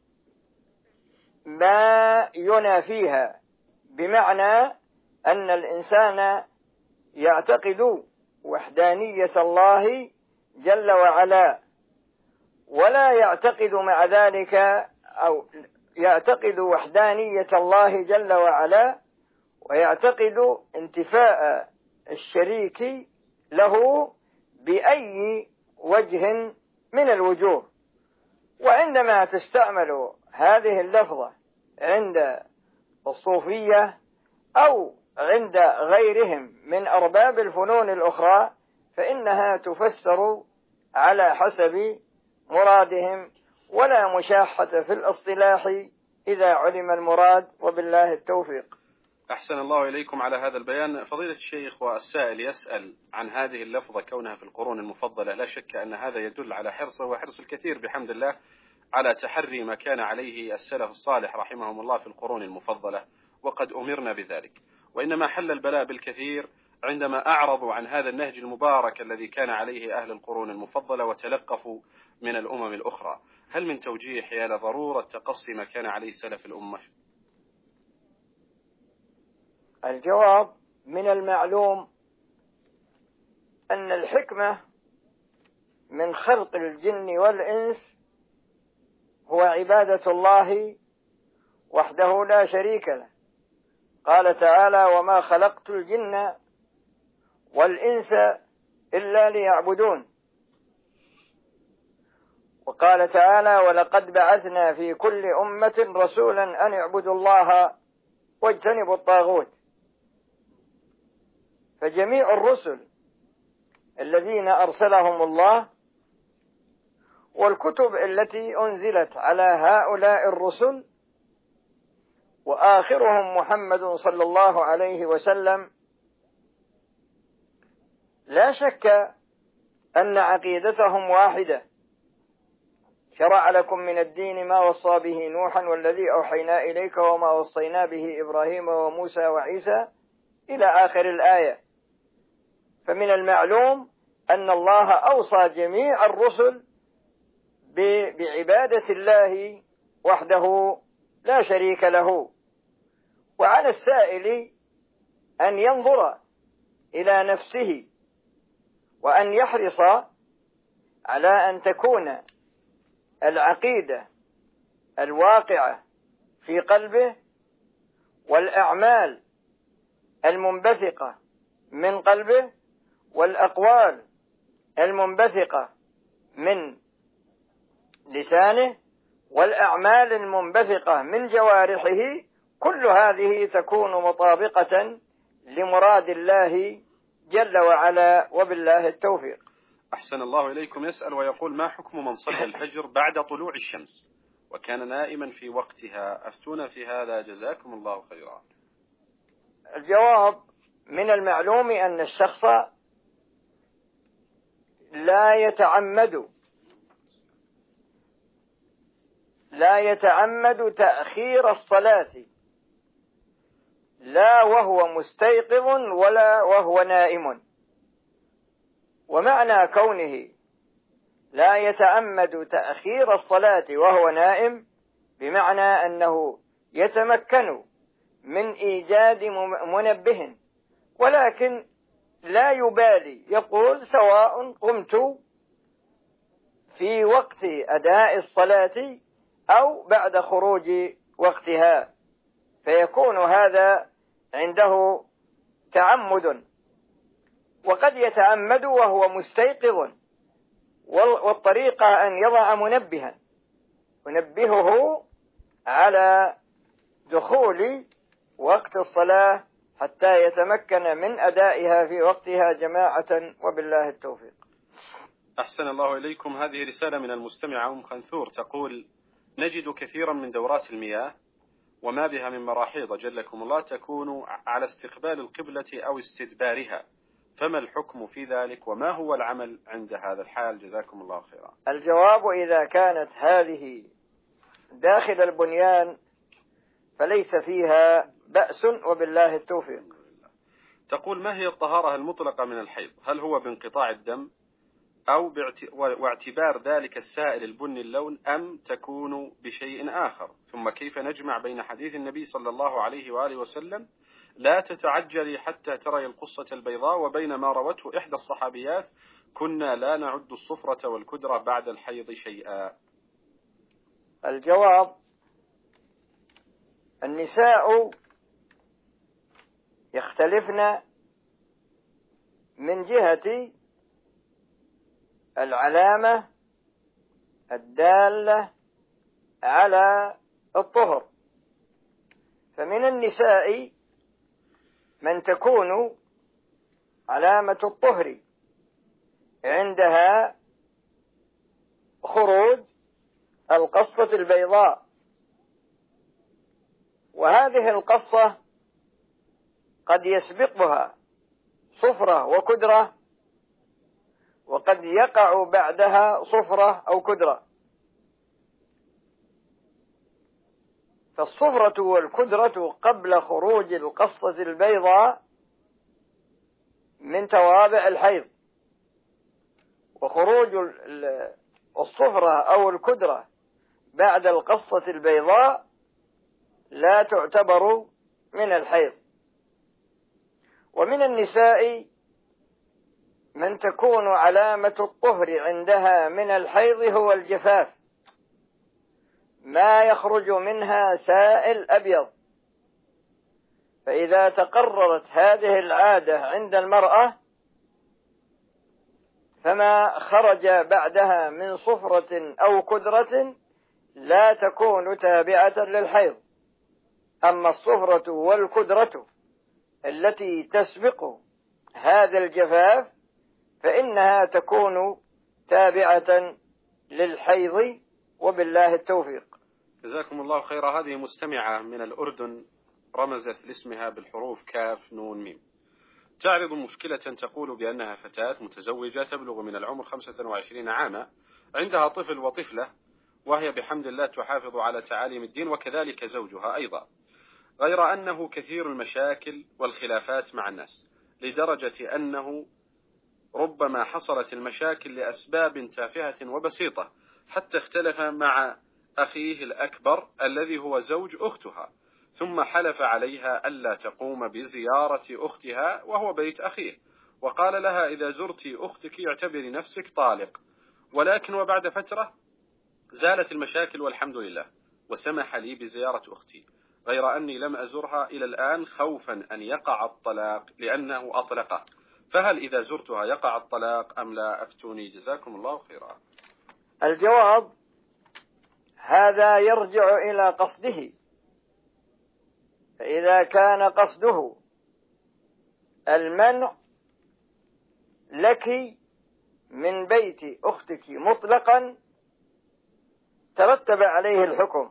C: ما ينافيها، بمعنى أن الإنسان يعتقد وحدانية الله جل وعلا، ولا يعتقد مع ذلك أو يعتقد وحدانية الله جل وعلا ويعتقد انتفاء الشريك له بأي وجه من الوجوه. وعندما تستعمل هذه اللفظة عند الصوفية أو عند غيرهم من أرباب الفنون الأخرى فإنها تفسر على حسب مرادهم، ولا مشاحة في الاصطلاح إذا علم المراد، وبالله التوفيق.
B: أحسن الله إليكم على هذا البيان. فضيلة الشيخ، والسائل يسأل عن هذه اللفظة كونها في القرون المفضلة، لا شك أن هذا يدل على حرصه وحرص الكثير بحمد الله على تحري ما كان عليه السلف الصالح رحمهم الله في القرون المفضلة، وقد أمرنا بذلك. وإنما حل البلاء بالكثير عندما أعرضوا عن هذا النهج المبارك الذي كان عليه أهل القرون المفضلة وتلقفوا من الأمم الأخرى. هل من توجيه حيال ضرورة تقصي ما كان عليه سلف الأمة؟
C: الجواب: من المعلوم أن الحكمة من خلق الجن والإنس هو عبادة الله وحده لا شريك له. قال تعالى: وما خلقت الجن والإنس إلا ليعبدون. وقال تعالى: ولقد بعثنا في كل أمة رسولا أن اعبدوا الله واجتنبوا الطاغوت. فجميع الرسل الذين أرسلهم الله والكتب التي أنزلت على هؤلاء الرسل وآخرهم محمد صلى الله عليه وسلم، لا شك أن عقيدتهم واحدة. شرع لكم من الدين ما وصى به نوحا والذي أوحينا إليك وما وصينا به إبراهيم وموسى وعيسى إلى آخر الآية. فمن المعلوم أن الله أوصى جميع الرسل بعبادة الله وحده لا شريك له. وعلى السائل أن ينظر إلى نفسه وأن يحرص على أن تكون العقيدة الواقعة في قلبه والأعمال المنبثقة من قلبه والأقوال المنبثقة من لسانه والأعمال المنبثقة من جوارحه، كل هذه تكون مطابقة لمراد الله جل وعلا، وبالله التوفيق.
B: أحسن الله إليكم. يسأل ويقول: ما حكم من صلى الفجر بعد طلوع الشمس وكان نائما في وقتها؟ أفتونا في هذا جزاكم الله خيرا.
C: الجواب: من المعلوم أن الشخص لا يتعمد لا يتعمد تأخير الصلاة، لا وهو مستيقظ ولا وهو نائم. ومعنى كونه لا يتعمد تأخير الصلاة وهو نائم بمعنى أنه يتمكن من إيجاد منبه، ولكن لا يبالي، يقول: سواء قمت في وقت أداء الصلاة أو بعد خروج وقتها، فيكون هذا عنده تعمد. وقد يتعمد وهو مستيقظ، والطريقة أن يضع منبها ينبهه على دخول وقت الصلاة حتى يتمكن من أدائها في وقتها جماعة، وبالله التوفيق.
B: أحسن الله إليكم. هذه رسالة من المستمعة أم خنثور تقول: نجد كثيرا من دورات المياه وما بها من مراحيض جلكم الله تكون على استقبال القبلة أو استدبارها، فما الحكم في ذلك وما هو العمل عند هذا الحال؟ جزاكم الله خيرا.
C: الجواب: إذا كانت هذه داخل البنيان فليس فيها بأس، وبالله التوفيق.
B: تقول: ما هي الطهارة المطلقة من الحيض؟ هل هو بانقطاع الدم أو واعتبار ذلك السائل البني اللون أم تكون بشيء آخر؟ ثم كيف نجمع بين حديث النبي صلى الله عليه وآله وسلم: لا تتعجلي حتى تري القصة البيضاء، وبين ما روته إحدى الصحابيات: كنا لا نعد الصفرة والكدرة بعد الحيض شيئا؟
C: الجواب: النساء يختلفن من جهة العلامة الدالة على الطهر. فمن النساء من تكون علامة الطهر عندها خروج القصة البيضاء، وهذه القصة قد يسبقها صفرة وكدرة، وقد يقع بعدها صفرة أو كدرة. فالصفرة والكدرة قبل خروج القصة البيضاء من توابع الحيض، وخروج الصفرة أو الكدرة بعد القصة البيضاء لا تعتبر من الحيض. ومن النساء من تكون علامة الطهر عندها من الحيض هو الجفاف، ما يخرج منها سائل أبيض. فإذا تقررت هذه العادة عند المرأة فما خرج بعدها من صفرة أو كدرة لا تكون تابعة للحيض. أما الصفرة والكدرة التي تسبق هذا الجفاف فإنها تكون تابعة للحيض، وبالله التوفيق.
B: جزاكم الله خيرا. هذه مستمعة من الأردن رمزت لاسمها بالحروف كاف نون ميم، تعرض مشكلة تقول بأنها فتاة متزوجة تبلغ من العمر خمسة وعشرين عاما، عندها طفل وطفلة، وهي بحمد الله تحافظ على تعاليم الدين، وكذلك زوجها أيضا، غير أنه كثير المشاكل والخلافات مع الناس، لدرجة أنه ربما حصلت المشاكل لأسباب تافهة وبسيطة، حتى اختلف مع أخيه الأكبر الذي هو زوج أختها، ثم حلف عليها ألا تقوم بزيارة أختها وهو بيت أخيه، وقال لها إذا زرت أختك اعتبري نفسك طالق. ولكن وبعد فترة زالت المشاكل والحمد لله، وسمح لي بزيارة أختي، غير أني لم أزرها إلى الآن خوفا أن يقع الطلاق لأنه أطلقه، فهل إذا زرتها يقع الطلاق أم لا؟ أفتوني جزاكم الله خيرا.
C: الجواب: هذا يرجع إلى قصده، فإذا كان قصده المنع لك من بيت أختك مطلقا ترتب عليه الحكم،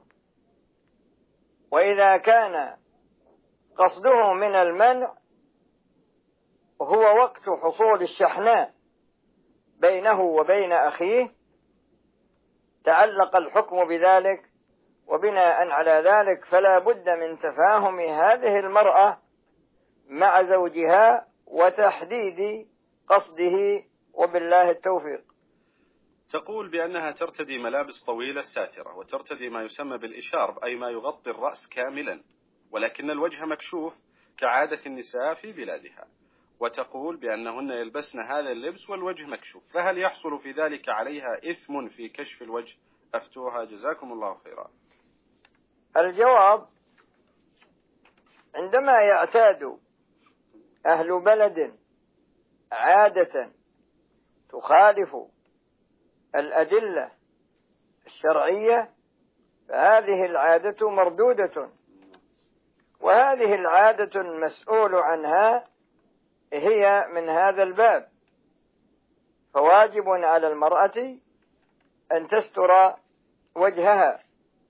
C: وإذا كان قصده من المنع هو وقت حصول الشحناء بينه وبين أخيه تعلق الحكم بذلك، وبناء على ذلك فلا بد من تفاهم هذه المرأة مع زوجها وتحديد قصده، وبالله التوفيق.
B: تقول بأنها ترتدي ملابس طويلة ساترة، وترتدي ما يسمى بالإشارب، أي ما يغطي الرأس كاملا، ولكن الوجه مكشوف كعادة النساء في بلادها، وتقول بأنهن يلبسن هذا اللبس والوجه مكشوف، فهل يحصل في ذلك عليها إثم في كشف الوجه؟ أفتوها جزاكم الله خيرا.
C: الجواب: عندما يعتاد أهل بلد عادة تخالف الأدلة الشرعية فهذه العادة مردودة، وهذه العادة المسؤول عنها هي من هذا الباب، فواجب على المرأة أن تستر وجهها،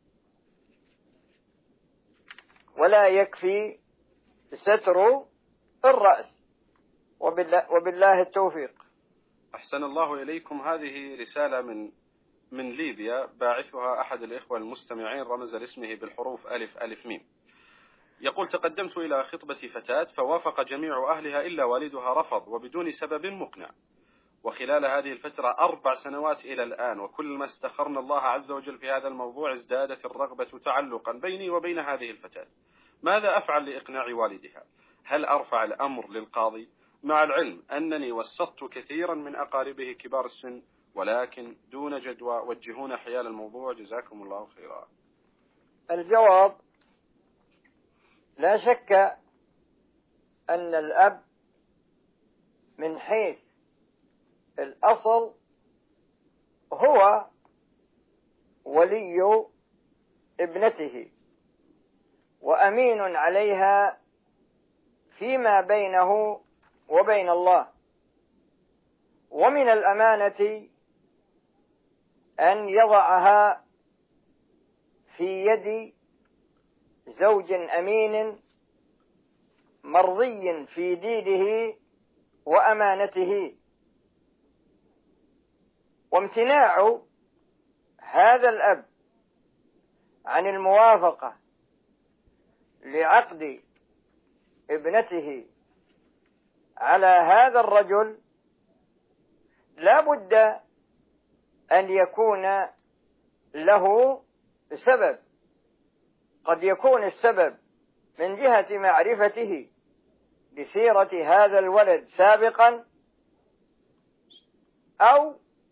C: ولا يكفي ستر الرأس، وبالله, وبالله التوفيق.
B: أحسن الله إليكم. هذه رسالة من من ليبيا، باعثها أحد الإخوة المستمعين رمز لاسمه بالحروف ألف ألف ميم، يقول: تقدمت إلى خطبة فتاة فوافق جميع أهلها إلا والدها رفض وبدون سبب مقنع، وخلال هذه الفترة أربع سنوات إلى الآن، وكل ما استخرنا الله عز وجل في هذا الموضوع ازدادت الرغبة تعلقا بيني وبين هذه الفتاة. ماذا أفعل لإقناع والدها؟ هل أرفع الأمر للقاضي؟ مع العلم أنني وسطت كثيرا من أقاربه كبار السن ولكن دون جدوى، وجهونا حيال الموضوع جزاكم الله خيرا.
C: الجواب: لا شك أن الأب من حيث الأصل هو ولي ابنته وأمين عليها فيما بينه وبين الله، ومن الأمانة أن يضعها في يد زوج أمين مرضي في دينه وأمانته، وامتناع هذا الأب عن الموافقة لعقد ابنته على هذا الرجل لا بد أن يكون له سبب، قد يكون السبب من جهة معرفته بسيرة هذا الولد سابقا، أو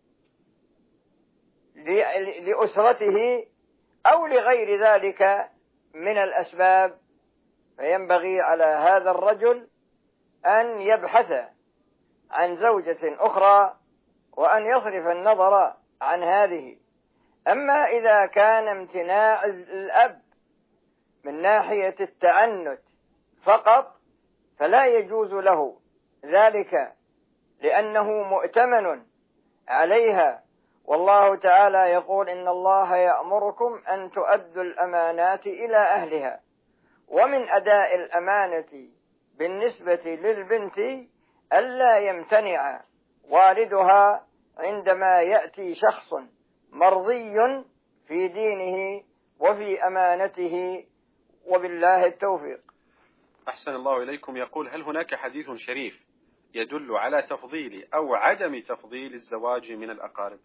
C: لأسرته، أو لغير ذلك من الأسباب، فينبغي على هذا الرجل أن يبحث عن زوجة أخرى وأن يصرف النظر عن هذه. أما إذا كان امتناع الأب من ناحية التعنت فقط فلا يجوز له ذلك، لأنه مؤتمن عليها، والله تعالى يقول: إن الله يأمركم أن تؤدوا الأمانات إلى أهلها. ومن أداء الأمانة بالنسبة للبنت ألا يمتنع والدها عندما يأتي شخص مرضي في دينه وفي أمانته، وبالله التوفيق.
B: أحسن الله إليكم. يقول: هل هناك حديث شريف يدل على تفضيل أو عدم تفضيل الزواج من الأقارب؟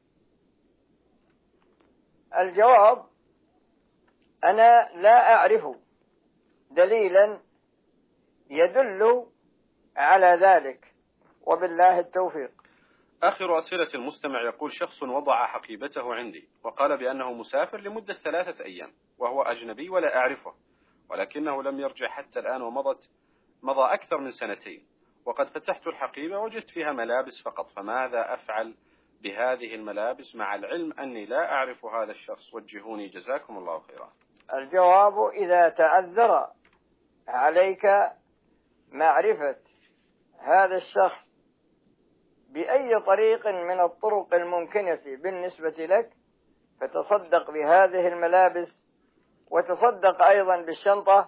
C: الجواب: أنا لا أعرف دليلا يدل على ذلك، وبالله التوفيق.
B: آخر أسئلة المستمع يقول: شخص وضع حقيبته عندي وقال بأنه مسافر لمدة ثلاثة أيام وهو أجنبي ولا أعرفه، ولكنه لم يرجع حتى الآن، ومضت مضى أكثر من سنتين، وقد فتحت الحقيبة وجدت فيها ملابس فقط، فماذا أفعل بهذه الملابس مع العلم أني لا أعرف هذا الشخص؟ وجهوني جزاكم الله خيرا.
C: الجواب: إذا تعذر عليك معرفة هذا الشخص بأي طريق من الطرق الممكنة بالنسبة لك فتصدق بهذه الملابس، وتصدق أيضا بالشنطة،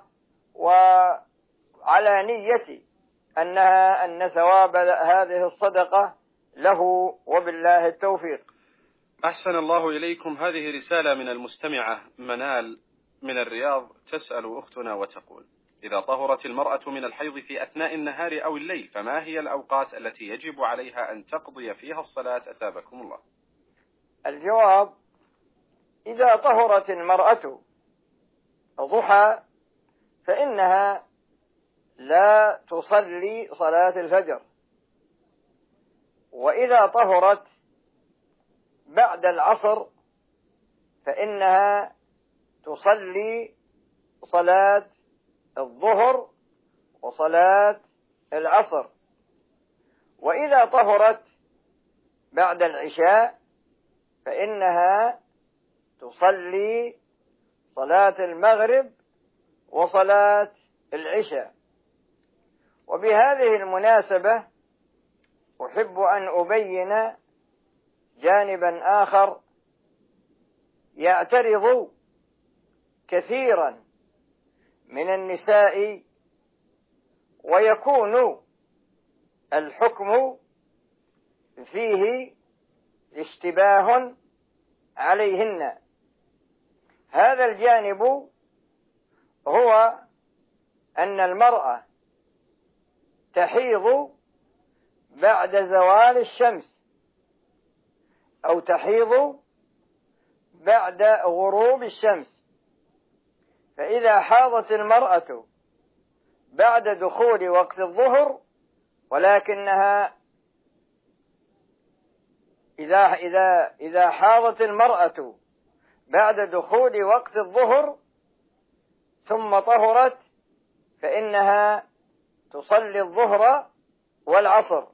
C: وعلى نية أنها أن ثواب هذه الصدقة له، وبالله التوفيق.
B: أحسن الله إليكم. هذه رسالة من المستمعة منال من الرياض، تسأل أختنا وتقول: إذا طهرت المرأة من الحيض في أثناء النهار أو الليل فما هي الأوقات التي يجب عليها أن تقضي فيها الصلاة؟ أثابكم الله.
C: الجواب: إذا طهرت المرأة ضحى فإنها لا تصلي صلاة الفجر، وإذا طهرت بعد العصر فإنها تصلي صلاة الظهر وصلاة العصر، وإذا طهرت بعد العشاء فإنها تصلي صلاة المغرب وصلاة العشاء. وبهذه المناسبة أحب أن أبين جانبا آخر يعترض كثيرا من النساء، ويكون الحكم فيه اشتباه عليهن. هذا الجانب هو أن المرأة تحيض بعد زوال الشمس أو تحيض بعد غروب الشمس، فإذا حاضت المرأة بعد دخول وقت الظهر، ولكنها إذا إذا إذا حاضت المرأة بعد دخول وقت الظهر ثم طهرت فإنها تصلي الظهر والعصر،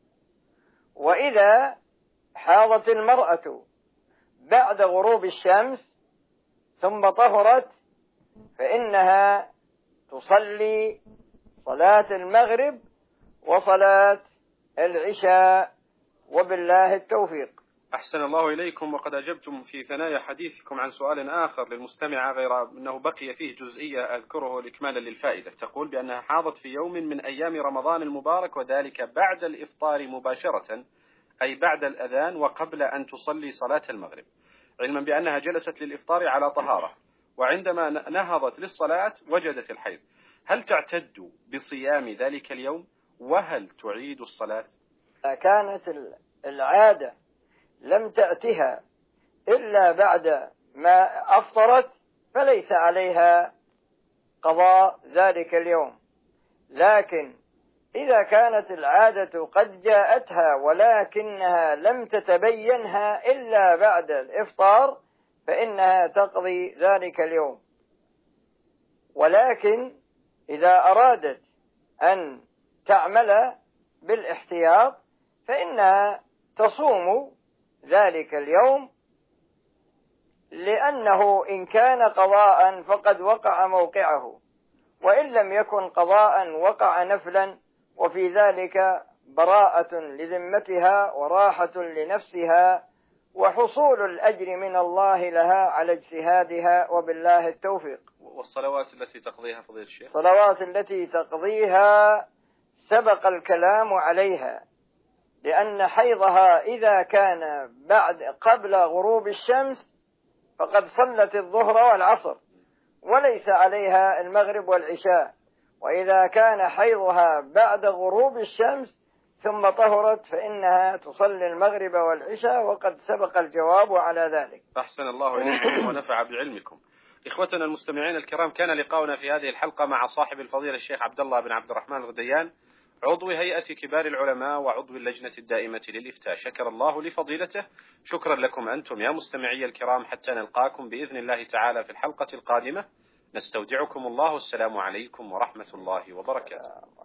C: وإذا حاضت المرأة بعد غروب الشمس ثم طهرت فإنها تصلي صلاة المغرب وصلاة العشاء، وبالله التوفيق.
B: أحسن الله إليكم. وقد أجبتم في ثنايا حديثكم عن سؤال آخر للمستمعة، غير أنه بقي فيه جزئية أذكره لإكمالا للفائدة. تقول بأنها حاضت في يوم من أيام رمضان المبارك، وذلك بعد الإفطار مباشرة، أي بعد الأذان وقبل أن تصلي صلاة المغرب، علما بأنها جلست للإفطار على طهارة، وعندما نهضت للصلاة وجدت الحيض. هل تعتد بصيام ذلك اليوم؟ وهل تعيد الصلاة؟
C: كانت العادة لم تأتها إلا بعد ما أفطرت فليس عليها قضاء ذلك اليوم، لكن إذا كانت العادة قد جاءتها ولكنها لم تتبينها إلا بعد الإفطار فإنها تقضي ذلك اليوم. ولكن إذا أرادت أن تعمل بالاحتياط فإنها تصوم ذلك اليوم، لأنه إن كان قضاء فقد وقع موقعه، وإن لم يكن قضاء وقع نفلا، وفي ذلك براءة لذمتها وراحة لنفسها وحصول الأجر من الله لها على اجتهادها، وبالله التوفيق.
B: والصلوات التي تقضيها فضيلة الشيخ؟
C: الصلوات التي تقضيها سبق الكلام عليها، لأن حيضها إذا كان بعد قبل غروب الشمس فقد صلت الظهر والعصر وليس عليها المغرب والعشاء، وإذا كان حيضها بعد غروب الشمس ثم طهرت فإنها تصلي المغرب والعشاء، وقد سبق الجواب على ذلك.
B: أحسن الله إليكم ونفع بعلمكم. إخوتنا المستمعين الكرام، كان لقاؤنا في هذه الحلقة مع صاحب الفضيلة الشيخ عبد الله بن عبد الرحمن الغديان، عضو هيئة كبار العلماء وعضو اللجنة الدائمة للإفتاء. شكر الله لفضيلته. شكرا لكم أنتم يا مستمعي الكرام، حتى نلقاكم بإذن الله تعالى في الحلقة القادمة. نستودعكم الله، والسلام عليكم ورحمة الله وبركاته.